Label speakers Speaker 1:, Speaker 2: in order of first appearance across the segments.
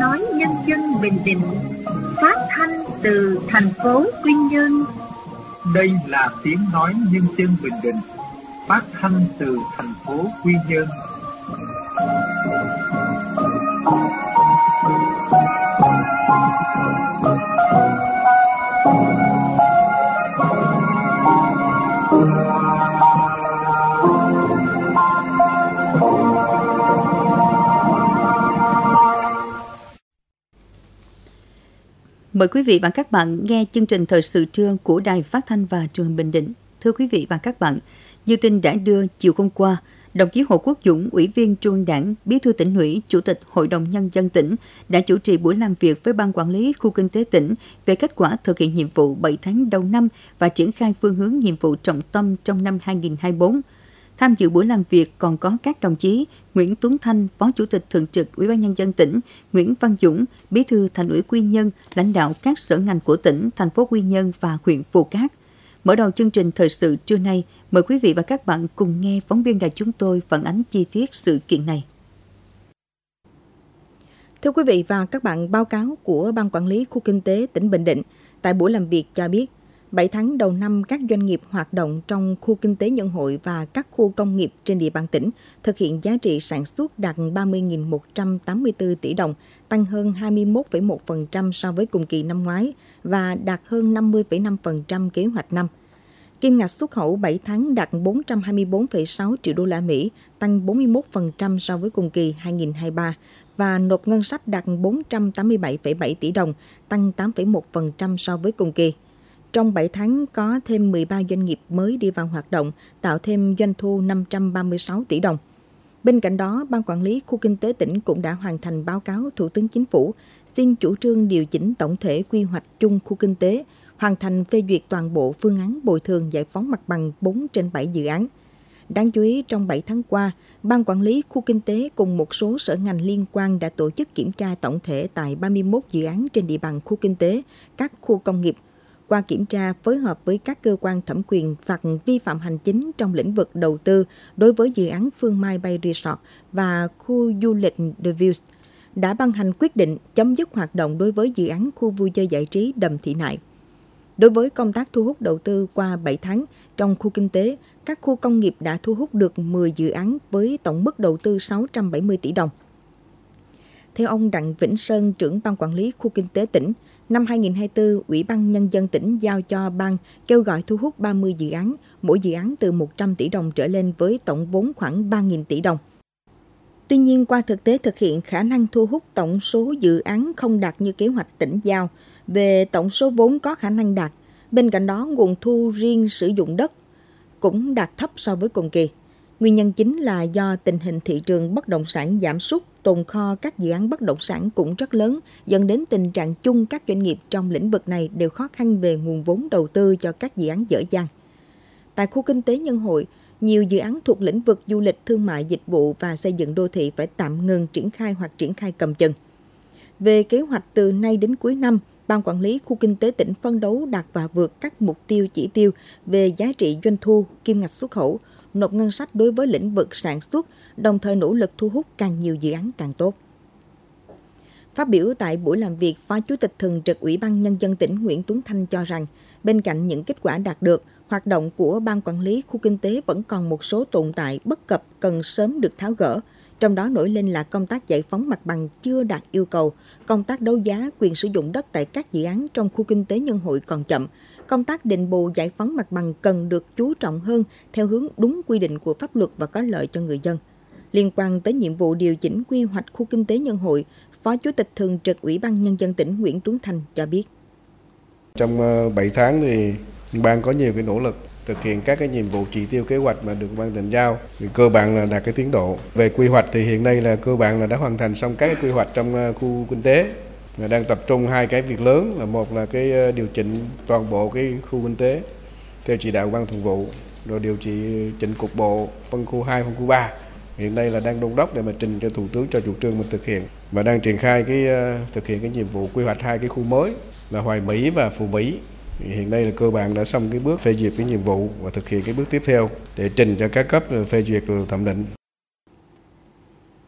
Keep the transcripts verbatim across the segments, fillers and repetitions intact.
Speaker 1: nói nhân dân Bình Định, phát thanh từ thành phố Quy Nhơn.
Speaker 2: Đây là tiếng nói nhân dân Bình Định, phát thanh từ thành phố Quy Nhơn.
Speaker 3: Mời quý vị và các bạn nghe chương trình thời sự trưa của Đài Phát thanh và Truyền hình Bình Định. Thưa quý vị và các bạn, như tin đã đưa chiều hôm qua, đồng chí Hồ Quốc Dũng, Ủy viên Trung ương Đảng, Bí thư Tỉnh ủy, Chủ tịch Hội đồng Nhân dân tỉnh đã chủ trì buổi làm việc với Ban Quản lý Khu Kinh tế tỉnh về kết quả thực hiện nhiệm vụ bảy tháng đầu năm và triển khai phương hướng nhiệm vụ trọng tâm trong năm hai nghìn không trăm hai mươi tư. Tham dự buổi làm việc còn có các đồng chí Nguyễn Tuấn Thanh, Phó Chủ tịch Thường trực Ủy ban Nhân dân tỉnh, Nguyễn Văn Dũng, Bí thư Thành ủy Quy Nhơn, lãnh đạo các sở ngành của tỉnh, thành phố Quy Nhơn và huyện Phù Cát. Mở đầu chương trình thời sự trưa nay, mời quý vị và các bạn cùng nghe phóng viên đài chúng tôi phản ánh chi tiết sự kiện này.
Speaker 4: Thưa quý vị và các bạn, báo cáo của Ban Quản lý Khu Kinh tế tỉnh Bình Định tại buổi làm việc cho biết, bảy tháng đầu năm, các doanh nghiệp hoạt động trong khu kinh tế Nhân Hội và các khu công nghiệp trên địa bàn tỉnh thực hiện giá trị sản xuất đạt ba mươi nghìn một trăm tám mươi tư tỷ đồng, tăng hơn hai mươi mốt phẩy một phần trăm so với cùng kỳ năm ngoái và đạt hơn năm mươi phẩy năm phần trăm kế hoạch năm. Kim ngạch xuất khẩu bảy tháng đạt bốn trăm hai mươi tư phẩy sáu triệu đô la Mỹ, tăng bốn mươi mốt phần trăm so với cùng kỳ hai nghìn không trăm hai mươi ba và nộp ngân sách đạt bốn trăm tám mươi bảy phẩy bảy tỷ đồng, tăng tám phẩy một phần trăm so với cùng kỳ. Trong bảy tháng có thêm mười ba doanh nghiệp mới đi vào hoạt động, tạo thêm doanh thu năm trăm ba mươi sáu tỷ đồng. Bên cạnh đó, Ban Quản lý Khu Kinh tế tỉnh cũng đã hoàn thành báo cáo Thủ tướng Chính phủ, xin chủ trương điều chỉnh tổng thể quy hoạch chung khu kinh tế, hoàn thành phê duyệt toàn bộ phương án bồi thường giải phóng mặt bằng bốn trên bảy dự án. Đáng chú ý, trong bảy tháng qua, Ban Quản lý Khu Kinh tế cùng một số sở ngành liên quan đã tổ chức kiểm tra tổng thể tại ba mươi mốt dự án trên địa bàn khu kinh tế, các khu công nghiệp. Qua kiểm tra, phối hợp với các cơ quan thẩm quyền phạt vi phạm hành chính trong lĩnh vực đầu tư đối với dự án Phương Mai Bay Resort và khu du lịch The Views, đã ban hành quyết định chấm dứt hoạt động đối với dự án khu vui chơi giải trí Đầm Thị Nại. Đối với công tác thu hút đầu tư qua bảy tháng, trong khu kinh tế, các khu công nghiệp đã thu hút được mười dự án với tổng mức đầu tư sáu trăm bảy mươi tỷ đồng. Theo ông Đặng Vĩnh Sơn, trưởng Ban Quản lý Khu Kinh tế tỉnh, năm hai nghìn không trăm hai mươi tư, Ủy ban Nhân dân tỉnh giao cho Ban kêu gọi thu hút ba mươi dự án, mỗi dự án từ một trăm tỷ đồng trở lên với tổng vốn khoảng ba nghìn tỷ đồng. Tuy nhiên, qua thực tế thực hiện, khả năng thu hút tổng số dự án không đạt như kế hoạch tỉnh giao. Về tổng số vốn có khả năng đạt, bên cạnh đó nguồn thu riêng sử dụng đất cũng đạt thấp so với cùng kỳ. Nguyên nhân chính là do tình hình thị trường bất động sản giảm sút, tồn kho các dự án bất động sản cũng rất lớn, dẫn đến tình trạng chung các doanh nghiệp trong lĩnh vực này đều khó khăn về nguồn vốn đầu tư cho các dự án dở dang. Tại khu kinh tế Nhân Hội, nhiều dự án thuộc lĩnh vực du lịch, thương mại, dịch vụ và xây dựng đô thị phải tạm ngừng triển khai hoặc triển khai cầm chừng. Về kế hoạch từ nay đến cuối năm, Ban Quản lý Khu Kinh tế tỉnh phấn đấu đạt và vượt các mục tiêu chỉ tiêu về giá trị doanh thu, kim ngạch xuất khẩu, nộp ngân sách đối với lĩnh vực sản xuất, đồng thời nỗ lực thu hút càng nhiều dự án càng tốt. Phát biểu tại buổi làm việc, Phó Chủ tịch Thường trực Ủy ban Nhân dân tỉnh Nguyễn Tuấn Thanh cho rằng, bên cạnh những kết quả đạt được, hoạt động của Ban Quản lý Khu Kinh tế vẫn còn một số tồn tại bất cập cần sớm được tháo gỡ. Trong đó nổi lên là công tác giải phóng mặt bằng chưa đạt yêu cầu, công tác đấu giá quyền sử dụng đất tại các dự án trong khu kinh tế Nhân Hội còn chậm, công tác đền bù giải phóng mặt bằng cần được chú trọng hơn theo hướng đúng quy định của pháp luật và có lợi cho người dân. Liên quan tới nhiệm vụ điều chỉnh quy hoạch khu kinh tế Nhân Hội, Phó Chủ tịch Thường trực Ủy ban Nhân dân tỉnh Nguyễn Tuấn Thanh cho biết.
Speaker 5: Trong bảy tháng thì Ban có nhiều cái nỗ lực thực hiện các cái nhiệm vụ chỉ tiêu kế hoạch mà được Ban tỉnh giao, thì cơ bản là đạt cái tiến độ. Về quy hoạch thì hiện nay là cơ bản là đã hoàn thành xong các cái quy hoạch trong khu kinh tế. Là đang tập trung hai cái việc lớn, là một là cái điều chỉnh toàn bộ cái khu kinh tế theo chỉ đạo Ban Thường vụ, rồi điều chỉnh cục bộ phân khu hai, phân khu ba. Hiện nay là đang đôn đốc để mà trình cho Thủ tướng cho chủ trương mình thực hiện, và đang triển khai cái thực hiện cái nhiệm vụ quy hoạch hai cái khu mới là Hoài Mỹ và Phú Mỹ. Hiện nay là cơ bản đã xong cái bước phê duyệt cái nhiệm vụ và thực hiện cái bước tiếp theo để trình cho các cấp phê duyệt rồi thẩm định.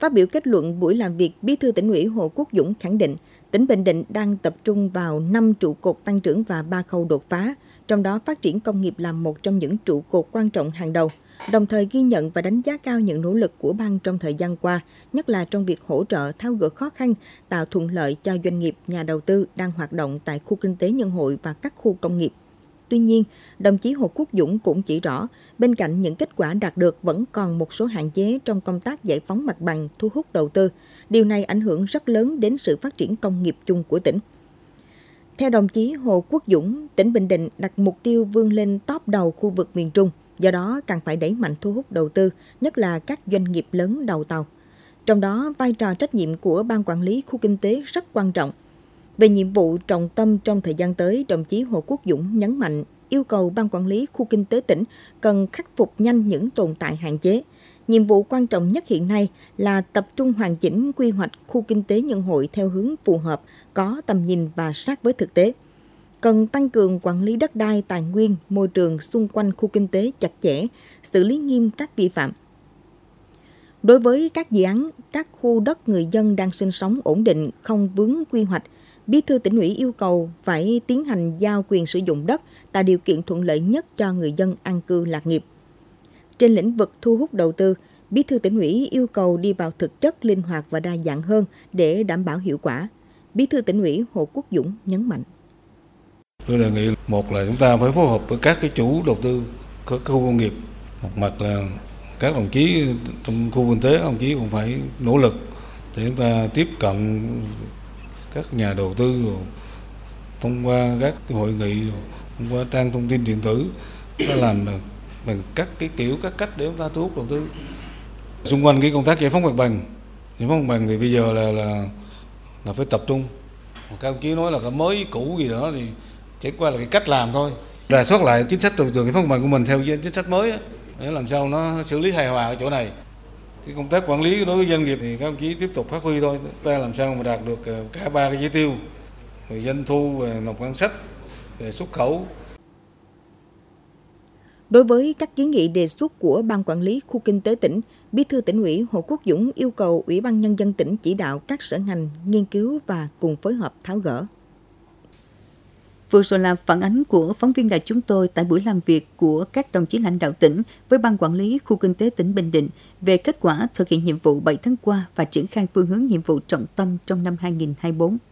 Speaker 4: Phát biểu kết luận buổi làm việc, Bí thư Tỉnh ủy Hồ Quốc Dũng khẳng định tỉnh Bình Định đang tập trung vào năm trụ cột tăng trưởng và ba khâu đột phá, trong đó phát triển công nghiệp là một trong những trụ cột quan trọng hàng đầu, đồng thời ghi nhận và đánh giá cao những nỗ lực của Ban trong thời gian qua, nhất là trong việc hỗ trợ tháo gỡ khó khăn, tạo thuận lợi cho doanh nghiệp, nhà đầu tư đang hoạt động tại khu kinh tế Nhân hội và các khu công nghiệp. Tuy nhiên, đồng chí Hồ Quốc Dũng cũng chỉ rõ, bên cạnh những kết quả đạt được vẫn còn một số hạn chế trong công tác giải phóng mặt bằng, thu hút đầu tư. Điều này ảnh hưởng rất lớn đến sự phát triển công nghiệp chung của tỉnh. Theo đồng chí Hồ Quốc Dũng, tỉnh Bình Định đặt mục tiêu vươn lên top đầu khu vực miền Trung, do đó cần phải đẩy mạnh thu hút đầu tư, nhất là các doanh nghiệp lớn đầu tàu. Trong đó, vai trò trách nhiệm của Ban Quản lý Khu Kinh tế rất quan trọng. Về nhiệm vụ trọng tâm trong thời gian tới, đồng chí Hồ Quốc Dũng nhấn mạnh yêu cầu Ban Quản lý Khu Kinh tế tỉnh cần khắc phục nhanh những tồn tại hạn chế. Nhiệm vụ quan trọng nhất hiện nay là tập trung hoàn chỉnh quy hoạch khu kinh tế Nhân hội theo hướng phù hợp, có tầm nhìn và sát với thực tế. Cần tăng cường quản lý đất đai, tài nguyên, môi trường xung quanh khu kinh tế chặt chẽ, xử lý nghiêm các vi phạm. Đối với các dự án, các khu đất người dân đang sinh sống ổn định, không vướng quy hoạch, Bí thư Tỉnh ủy yêu cầu phải tiến hành giao quyền sử dụng đất, tạo điều kiện thuận lợi nhất cho người dân an cư lạc nghiệp. Trên lĩnh vực thu hút đầu tư, Bí thư Tỉnh ủy yêu cầu đi vào thực chất, linh hoạt và đa dạng hơn để đảm bảo hiệu quả. Bí thư Tỉnh ủy Hồ Quốc Dũng nhấn mạnh.
Speaker 6: Tôi đề nghị một là chúng ta phải phối hợp với các cái chủ đầu tư các khu công nghiệp. Một mặt là các đồng chí trong khu kinh tế, các đồng chí cũng phải nỗ lực để chúng ta tiếp cận các nhà đầu tư rồi, thông qua các hội nghị, rồi, thông qua trang thông tin điện tử, ta làm bằng các cái kiểu các cách để chúng ta thu hút đầu tư. Xung quanh cái công tác giải phóng mặt bằng, giải phóng mặt bằng thì bây giờ là là là phải tập trung. Các ông chí nói là cái mới cũ gì đó thì chẳng qua là cái cách làm thôi. Rà soát lại chính sách đầu tư giải phóng mặt bằng của mình theo chính sách mới á, để làm sao nó xử lý hài hòa ở chỗ này. Cái công tác quản lý đối với doanh nghiệp thì các ông chí tiếp tục phát huy thôi. Ta làm sao mà đạt được cả ba cái chỉ tiêu, về doanh thu, về nộp ngân sách, về xuất khẩu.
Speaker 4: Đối với các kiến nghị đề xuất của Ban Quản lý Khu Kinh tế tỉnh, Bí thư Tỉnh ủy Hồ Quốc Dũng yêu cầu Ủy ban Nhân dân tỉnh chỉ đạo các sở ngành nghiên cứu và cùng phối hợp tháo gỡ.
Speaker 3: Vừa rồi là phản ánh của phóng viên đài chúng tôi tại buổi làm việc của các đồng chí lãnh đạo tỉnh với Ban Quản lý Khu Kinh tế tỉnh Bình Định về kết quả thực hiện nhiệm vụ bảy tháng qua và triển khai phương hướng nhiệm vụ trọng tâm trong năm hai nghìn không trăm hai mươi tư.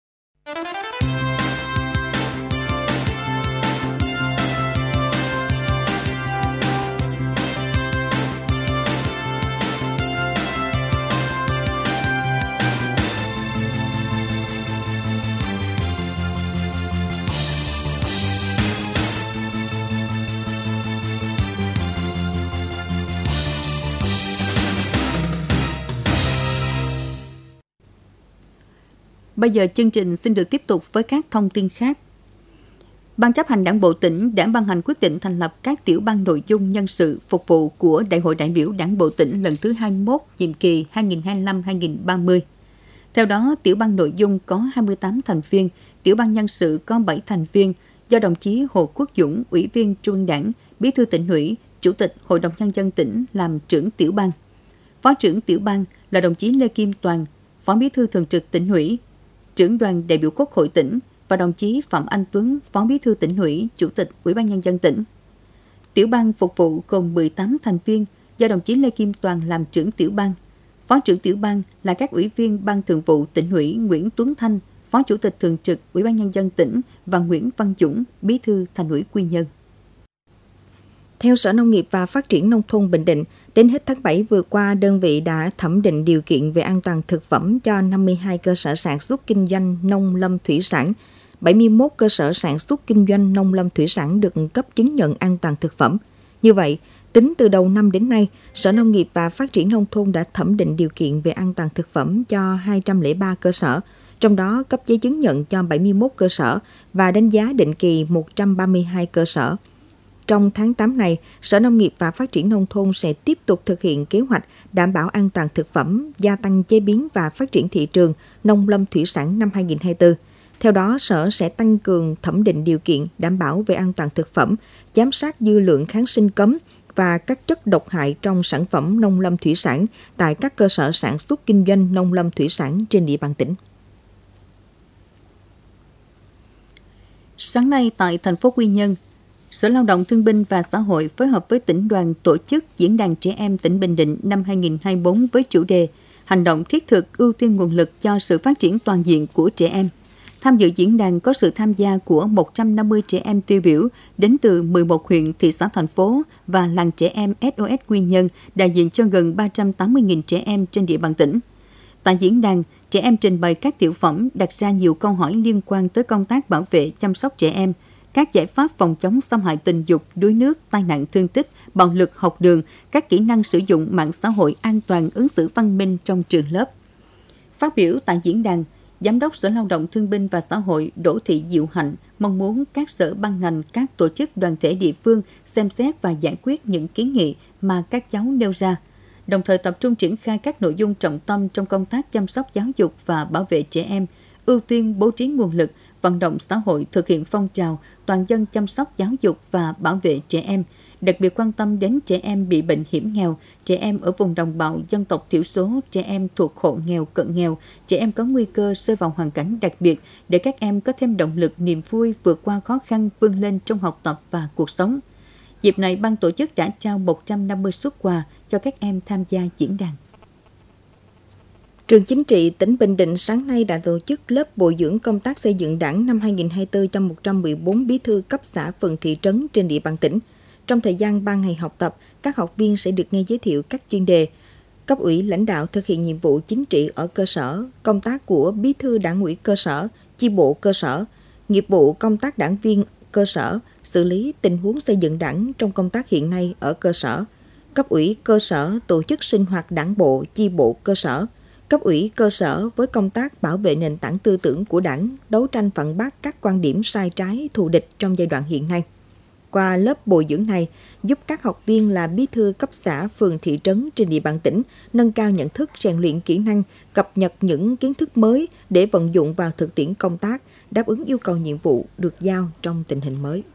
Speaker 3: Bây giờ chương trình xin được tiếp tục với các thông tin khác. Ban chấp hành Đảng bộ tỉnh đã ban hành quyết định thành lập các tiểu ban nội dung nhân sự phục vụ của Đại hội đại biểu Đảng bộ tỉnh lần thứ hai mươi mốt, nhiệm kỳ hai nghìn không trăm hai mươi lăm đến hai nghìn không trăm ba mươi. Theo đó, tiểu ban nội dung có hai mươi tám thành viên, tiểu ban nhân sự có bảy thành viên, do đồng chí Hồ Quốc Dũng, Ủy viên Trung ương Đảng, Bí thư Tỉnh ủy, Chủ tịch Hội đồng Nhân dân tỉnh làm trưởng tiểu ban. Phó trưởng tiểu ban là đồng chí Lê Kim Toàn, Phó Bí thư Thường trực Tỉnh ủy, trưởng đoàn đại biểu Quốc hội tỉnh và đồng chí Phạm Anh Tuấn, Phó Bí thư Tỉnh ủy, Chủ tịch Ủy ban Nhân dân tỉnh. Tiểu ban phục vụ gồm mười tám thành viên, do đồng chí Lê Kim Toàn làm trưởng tiểu ban. Phó trưởng tiểu ban là các ủy viên Ban Thường vụ Tỉnh ủy Nguyễn Tuấn Thanh, Phó Chủ tịch Thường trực Ủy ban Nhân dân tỉnh và Nguyễn Văn Dũng, Bí thư Thành ủy Quy Nhơn.
Speaker 4: Theo Sở Nông nghiệp và Phát triển Nông thôn Bình Định, đến hết tháng bảy vừa qua, đơn vị đã thẩm định điều kiện về an toàn thực phẩm cho năm mươi hai cơ sở sản xuất kinh doanh nông lâm thủy sản, bảy mươi mốt cơ sở sản xuất kinh doanh nông lâm thủy sản được cấp chứng nhận an toàn thực phẩm. Như vậy, tính từ đầu năm đến nay, Sở Nông nghiệp và Phát triển Nông thôn đã thẩm định điều kiện về an toàn thực phẩm cho hai trăm lẻ ba cơ sở, trong đó cấp giấy chứng nhận cho bảy mươi mốt cơ sở và đánh giá định kỳ một trăm ba mươi hai cơ sở. Trong tháng tám này, Sở Nông nghiệp và Phát triển Nông thôn sẽ tiếp tục thực hiện kế hoạch đảm bảo an toàn thực phẩm, gia tăng chế biến và phát triển thị trường nông lâm thủy sản năm hai nghìn không trăm hai mươi tư. Theo đó, Sở sẽ tăng cường thẩm định điều kiện đảm bảo về an toàn thực phẩm, giám sát dư lượng kháng sinh cấm và các chất độc hại trong sản phẩm nông lâm thủy sản tại các cơ sở sản xuất kinh doanh nông lâm thủy sản trên địa bàn tỉnh.
Speaker 3: Sáng nay tại thành phố Quy Nhơn, Sở Lao động Thương binh và Xã hội phối hợp với tỉnh đoàn tổ chức Diễn đàn Trẻ Em tỉnh Bình Định năm hai không hai tư với chủ đề Hành động thiết thực ưu tiên nguồn lực cho sự phát triển toàn diện của trẻ em. Tham dự diễn đàn có sự tham gia của một trăm năm mươi trẻ em tiêu biểu đến từ mười một huyện, thị xã, thành phố và làng trẻ em ét o ét Quy Nhơn, đại diện cho gần ba trăm tám mươi nghìn trẻ em trên địa bàn tỉnh. Tại diễn đàn, trẻ em trình bày các tiểu phẩm đặt ra nhiều câu hỏi liên quan tới công tác bảo vệ chăm sóc trẻ em, các giải pháp phòng chống xâm hại tình dục, đuối nước, tai nạn thương tích, bạo lực học đường, các kỹ năng sử dụng mạng xã hội an toàn, ứng xử văn minh trong trường lớp. Phát biểu tại diễn đàn, Giám đốc Sở Lao động Thương binh và Xã hội Đỗ Thị Diệu Hạnh mong muốn các sở ban ngành, các tổ chức đoàn thể địa phương xem xét và giải quyết những kiến nghị mà các cháu nêu ra, đồng thời tập trung triển khai các nội dung trọng tâm trong công tác chăm sóc giáo dục và bảo vệ trẻ em, ưu tiên bố trí nguồn lực, vận động xã hội thực hiện phong trào toàn dân chăm sóc giáo dục và bảo vệ trẻ em, đặc biệt quan tâm đến trẻ em bị bệnh hiểm nghèo, trẻ em ở vùng đồng bào dân tộc thiểu số, trẻ em thuộc hộ nghèo, cận nghèo, trẻ em có nguy cơ rơi vào hoàn cảnh đặc biệt để các em có thêm động lực, niềm vui vượt qua khó khăn, vươn lên trong học tập và cuộc sống. Dịp này, ban tổ chức đã trao một trăm năm mươi suất quà cho các em tham gia diễn đàn.
Speaker 4: Trường Chính trị tỉnh Bình Định sáng nay đã tổ chức lớp bồi dưỡng công tác xây dựng Đảng năm hai không hai tư cho một trăm mười bốn bí thư cấp xã, phường, thị trấn trên địa bàn tỉnh. Trong thời gian ba ngày học tập, các học viên sẽ được nghe giới thiệu các chuyên đề, cấp ủy lãnh đạo thực hiện nhiệm vụ chính trị ở cơ sở, công tác của bí thư đảng ủy cơ sở, chi bộ cơ sở, nghiệp vụ công tác đảng viên cơ sở, xử lý tình huống xây dựng Đảng trong công tác hiện nay ở cơ sở, cấp ủy cơ sở tổ chức sinh hoạt đảng bộ, chi bộ cơ sở, cấp ủy cơ sở với công tác bảo vệ nền tảng tư tưởng của Đảng, đấu tranh phản bác các quan điểm sai trái, thù địch trong giai đoạn hiện nay. Qua lớp bồi dưỡng này, giúp các học viên là bí thư cấp xã, phường, thị trấn trên địa bàn tỉnh nâng cao nhận thức, rèn luyện kỹ năng, cập nhật những kiến thức mới để vận dụng vào thực tiễn công tác, đáp ứng yêu cầu nhiệm vụ được giao trong tình hình mới.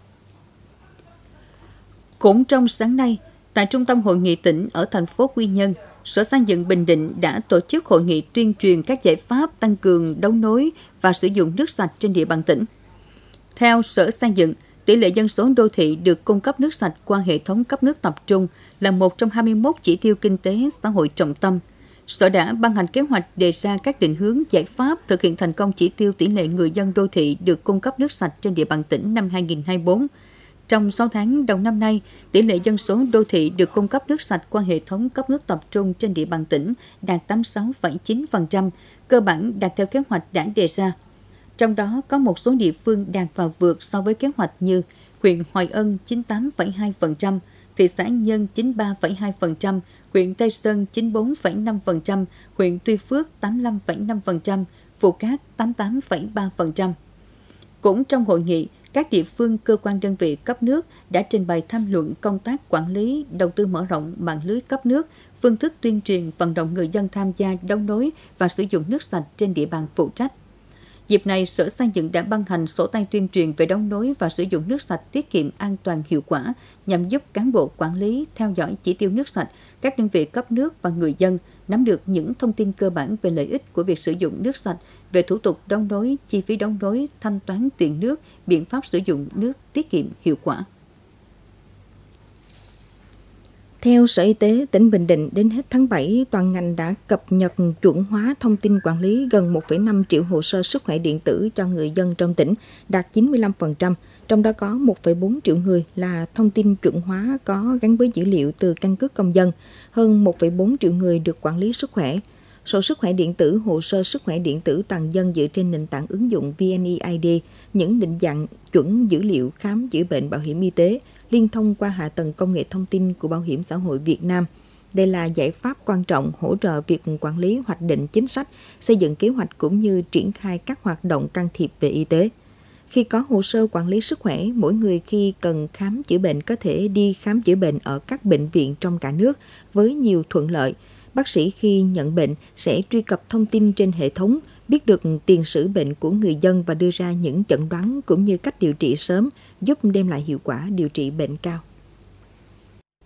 Speaker 3: Cũng trong sáng nay, tại Trung tâm Hội nghị tỉnh ở thành phố Quy Nhơn, Sở Xây dựng Bình Định đã tổ chức hội nghị tuyên truyền các giải pháp tăng cường đấu nối và sử dụng nước sạch trên địa bàn tỉnh. Theo Sở Xây dựng, tỷ lệ dân số đô thị được cung cấp nước sạch qua hệ thống cấp nước tập trung là một trong hai mươi mốt chỉ tiêu kinh tế xã hội trọng tâm. Sở đã ban hành kế hoạch đề ra các định hướng giải pháp thực hiện thành công chỉ tiêu tỷ lệ người dân đô thị được cung cấp nước sạch trên địa bàn tỉnh năm hai không hai tư. Trong sáu tháng đầu năm nay, tỷ lệ dân số đô thị được cung cấp nước sạch qua hệ thống cấp nước tập trung trên địa bàn tỉnh đạt tám mươi sáu phẩy chín phần trăm, cơ bản đạt theo kế hoạch đã đề ra. Trong đó có một số địa phương đạt và vượt so với kế hoạch như huyện Hoài Ân chín mươi tám phẩy hai phần trăm, thị xã Nhân chín mươi ba phẩy hai phần trăm, huyện Tây Sơn chín mươi bốn phẩy năm phần trăm, huyện Tuy Phước tám mươi lăm phẩy năm phần trăm, Phù Cát tám mươi tám phẩy ba phần trăm. Cũng trong hội nghị, các địa phương, cơ quan đơn vị cấp nước đã trình bày tham luận công tác quản lý, đầu tư mở rộng mạng lưới cấp nước, phương thức tuyên truyền vận động người dân tham gia đấu nối và sử dụng nước sạch trên địa bàn phụ trách. Dịp này, Sở Xây dựng đã ban hành sổ tay tuyên truyền về đấu nối và sử dụng nước sạch tiết kiệm, an toàn, hiệu quả nhằm giúp cán bộ quản lý, theo dõi chỉ tiêu nước sạch, các đơn vị cấp nước và người dân nắm được những thông tin cơ bản về lợi ích của việc sử dụng nước sạch, về thủ tục đấu nối, chi phí đấu nối, thanh toán tiền nước, biện pháp sử dụng nước tiết kiệm, hiệu quả.
Speaker 4: Theo Sở Y tế tỉnh Bình Định, đến hết tháng bảy, toàn ngành đã cập nhật chuẩn hóa thông tin quản lý gần một phẩy năm triệu hồ sơ sức khỏe điện tử cho người dân trong tỉnh, đạt chín mươi lăm phần trăm. Trong đó có một phẩy bốn triệu người là thông tin chuẩn hóa có gắn với dữ liệu từ căn cước công dân, hơn một phẩy bốn triệu người được quản lý sức khỏe. Sổ sức khỏe điện tử, hồ sơ sức khỏe điện tử toàn dân dựa trên nền tảng ứng dụng vê en e i đê, những định dạng chuẩn dữ liệu khám chữa bệnh bảo hiểm y tế, liên thông qua hạ tầng công nghệ thông tin của Bảo hiểm xã hội Việt Nam. Đây là giải pháp quan trọng hỗ trợ việc quản lý, hoạch định chính sách, xây dựng kế hoạch cũng như triển khai các hoạt động can thiệp về y tế. Khi có hồ sơ quản lý sức khỏe, mỗi người khi cần khám chữa bệnh có thể đi khám chữa bệnh ở các bệnh viện trong cả nước với nhiều thuận lợi. Bác sĩ khi nhận bệnh sẽ truy cập thông tin trên hệ thống, biết được tiền sử bệnh của người dân và đưa ra những chẩn đoán cũng như cách điều trị sớm, giúp đem lại hiệu quả điều trị bệnh cao.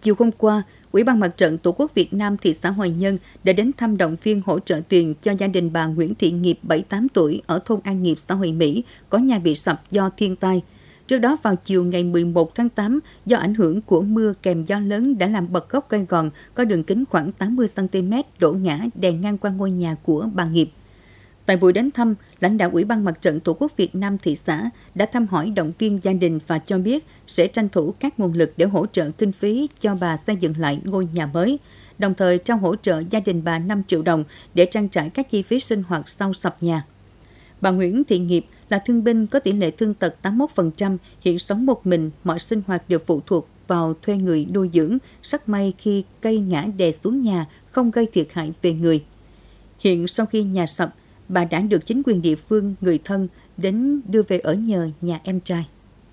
Speaker 3: Chiều hôm qua, Ủy ban Mặt trận Tổ quốc Việt Nam thị xã Hoài Nhơn đã đến thăm động viên hỗ trợ tiền cho gia đình bà Nguyễn Thị Nghiệp, bảy mươi tám tuổi, ở thôn An Nghiệp, xã Huệ Mỹ, có nhà bị sập do thiên tai. Trước đó, vào chiều ngày mười một tháng tám, do ảnh hưởng của mưa kèm gió lớn đã làm bật gốc cây gòn có đường kính khoảng tám mươi xăng ti mét đổ ngã đè ngang qua ngôi nhà của bà Nghiệp. Tại buổi đến thăm, lãnh đạo Ủy ban Mặt trận Tổ quốc Việt Nam thị xã đã thăm hỏi động viên gia đình và cho biết sẽ tranh thủ các nguồn lực để hỗ trợ kinh phí cho bà xây dựng lại ngôi nhà mới, đồng thời trao hỗ trợ gia đình bà năm triệu đồng để trang trải các chi phí sinh hoạt sau sập nhà. Bà Nguyễn Thị Nghiệp là thương binh có tỷ lệ thương tật tám mươi mốt phần trăm, hiện sống một mình, mọi sinh hoạt đều phụ thuộc vào thuê người nuôi dưỡng, rất may khi cây ngã đè xuống nhà không gây thiệt hại về người. Hiện sau khi nhà sập, bà đã được chính quyền địa phương, người thân đến đưa về ở nhờ nhà em trai.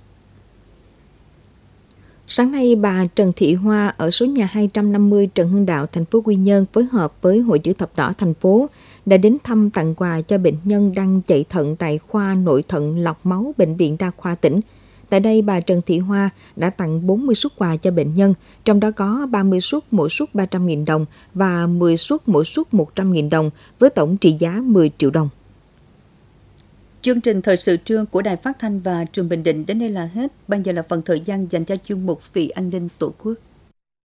Speaker 4: Sáng nay, bà Trần Thị Hoa ở số nhà hai trăm năm mươi Trần Hưng Đạo, thành phố Quy Nhơn phối hợp với Hội Chữ thập đỏ thành phố đã đến thăm tặng quà cho bệnh nhân đang chạy thận tại khoa nội thận lọc máu Bệnh viện Đa khoa tỉnh. Tại đây, bà Trần Thị Hoa đã tặng bốn mươi suất quà cho bệnh nhân, trong đó có ba mươi suất mỗi suất ba trăm nghìn đồng và mười suất mỗi suất một trăm nghìn đồng, với tổng trị giá mười triệu đồng.
Speaker 3: Chương trình thời sự trưa của Đài Phát thanh và Truyền hình Bình Định đến đây là hết. Bây giờ là phần thời gian dành cho chuyên mục Vì an ninh Tổ quốc.